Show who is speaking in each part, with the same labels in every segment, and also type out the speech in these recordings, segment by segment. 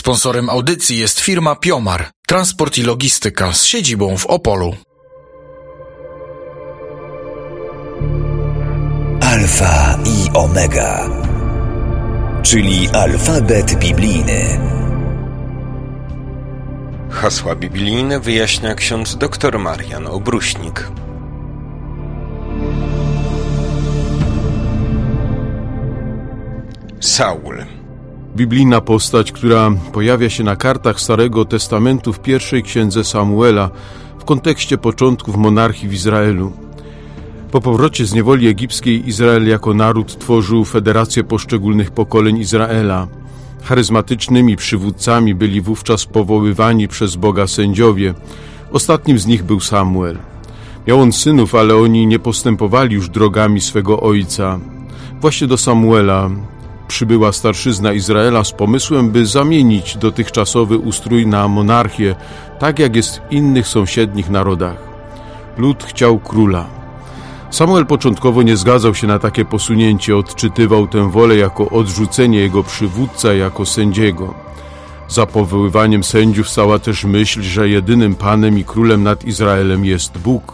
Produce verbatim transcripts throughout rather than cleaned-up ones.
Speaker 1: Sponsorem audycji jest firma Piomar, transport i logistyka z siedzibą w Opolu.
Speaker 2: Alfa i Omega, czyli alfabet biblijny.
Speaker 3: Hasła biblijne wyjaśnia ksiądz dr Marian Obruśnik. Saul.
Speaker 4: Biblijna postać, która pojawia się na kartach Starego Testamentu w pierwszej księdze Samuela w kontekście początków monarchii w Izraelu. Po powrocie z niewoli egipskiej Izrael jako naród tworzył federację poszczególnych pokoleń Izraela. Charyzmatycznymi przywódcami byli wówczas powoływani przez Boga sędziowie. Ostatnim z nich był Samuel. Miał on synów, ale oni nie postępowali już drogami swego ojca. Właśnie do Samuela przybyła starszyzna Izraela z pomysłem, by zamienić dotychczasowy ustrój na monarchię, tak jak jest w innych sąsiednich narodach. Lud chciał króla. Samuel początkowo nie zgadzał się na takie posunięcie, odczytywał tę wolę jako odrzucenie jego przywódca jako sędziego. Za powoływaniem sędziów stała też myśl, że jedynym panem i królem nad Izraelem jest Bóg.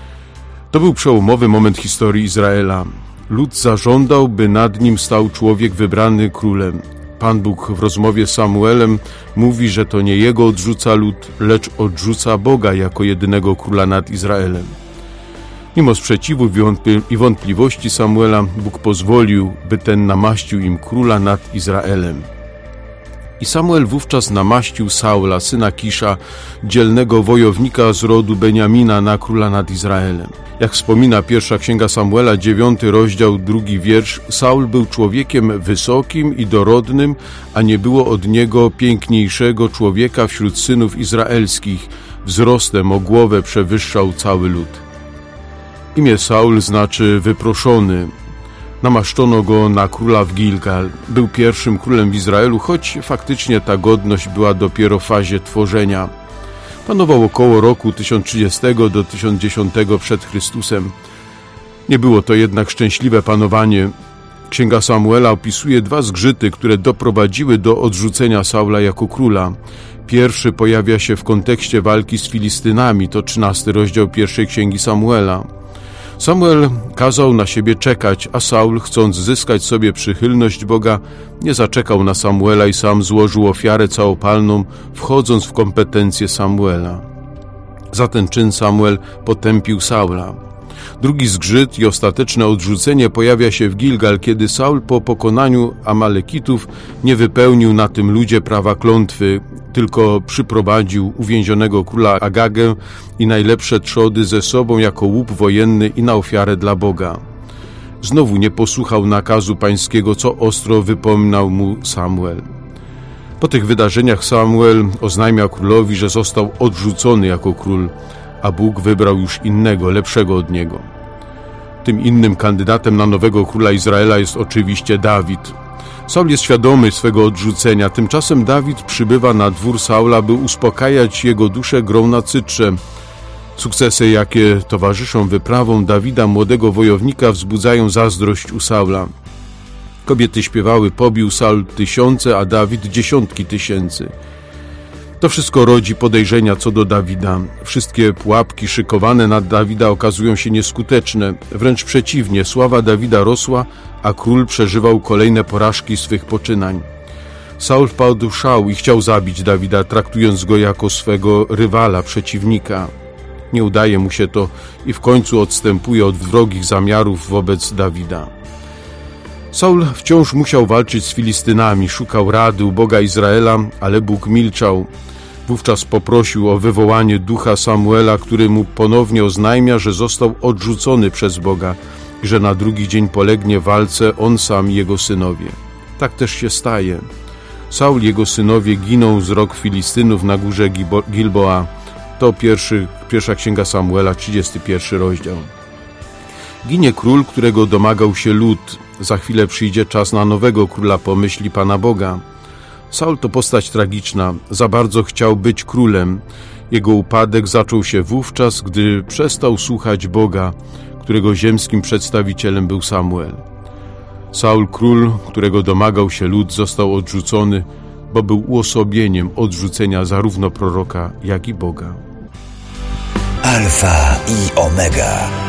Speaker 4: To był przełomowy moment historii Izraela. Lud zażądał, by nad nim stał człowiek wybrany królem. Pan Bóg w rozmowie z Samuelem mówi, że to nie jego odrzuca lud, lecz odrzuca Boga jako jedynego króla nad Izraelem. Mimo sprzeciwów i wątpliwości Samuela, Bóg pozwolił, by ten namaścił im króla nad Izraelem. I Samuel wówczas namaścił Saula, syna Kisza, dzielnego wojownika z rodu Beniamina, na króla nad Izraelem. Jak wspomina pierwsza księga Samuela, dziewiąty rozdział, drugi wiersz, Saul był człowiekiem wysokim i dorodnym, a nie było od niego piękniejszego człowieka wśród synów izraelskich. Wzrostem o głowę przewyższał cały lud. Imię Saul znaczy wyproszony. Namaszczono go na króla w Gilgal. Był pierwszym królem w Izraelu, choć faktycznie ta godność była dopiero w fazie tworzenia. Panował około roku tysiąc trzydziestego do tysiąc dziesiątego przed Chrystusem. Nie było to jednak szczęśliwe panowanie. Księga Samuela opisuje dwa zgrzyty, które doprowadziły do odrzucenia Saula jako króla. Pierwszy pojawia się w kontekście walki z Filistynami, to trzynasty rozdział pierwszej księgi Samuela. Samuel kazał na siebie czekać, a Saul, chcąc zyskać sobie przychylność Boga, nie zaczekał na Samuela i sam złożył ofiarę całopalną, wchodząc w kompetencje Samuela. Za ten czyn Samuel potępił Saula. Drugi zgrzyt i ostateczne odrzucenie pojawia się w Gilgal, kiedy Saul po pokonaniu Amalekitów nie wypełnił na tym ludzie prawa klątwy, tylko przyprowadził uwięzionego króla Agagę i najlepsze trzody ze sobą jako łup wojenny i na ofiarę dla Boga. Znowu nie posłuchał nakazu pańskiego, co ostro wypominał mu Samuel. Po tych wydarzeniach Samuel oznajmia królowi, że został odrzucony jako król, a Bóg wybrał już innego, lepszego od niego. Tym innym kandydatem na nowego króla Izraela jest oczywiście Dawid. Saul jest świadomy swego odrzucenia, tymczasem Dawid przybywa na dwór Saula, by uspokajać jego duszę grą na cytrze. Sukcesy, jakie towarzyszą wyprawom Dawida, młodego wojownika, wzbudzają zazdrość u Saula. Kobiety śpiewały: pobił Saul tysiące, a Dawid dziesiątki tysięcy. To wszystko rodzi podejrzenia co do Dawida. Wszystkie pułapki szykowane na Dawida okazują się nieskuteczne. Wręcz przeciwnie, sława Dawida rosła, a król przeżywał kolejne porażki swych poczynań. Saul wpadł w szał i chciał zabić Dawida, traktując go jako swego rywala, przeciwnika. Nie udaje mu się to i w końcu odstępuje od wrogich zamiarów wobec Dawida. Saul wciąż musiał walczyć z Filistynami, szukał rady u Boga Izraela, ale Bóg milczał. Wówczas poprosił o wywołanie ducha Samuela, który mu ponownie oznajmia, że został odrzucony przez Boga i że na drugi dzień polegnie w walce on sam i jego synowie. Tak też się staje. Saul i jego synowie giną z rąk Filistynów na górze Gilboa. To pierwszy, pierwsza księga Samuela, trzydziesty pierwszy rozdział. Ginie król, którego domagał się lud. Za chwilę przyjdzie czas na nowego króla po myśli Pana Boga. Saul to postać tragiczna. Za bardzo chciał być królem. Jego upadek zaczął się wówczas, gdy przestał słuchać Boga, którego ziemskim przedstawicielem był Samuel. Saul, król, którego domagał się lud, został odrzucony, bo był uosobieniem odrzucenia zarówno proroka, jak i Boga.
Speaker 2: Alfa i Omega.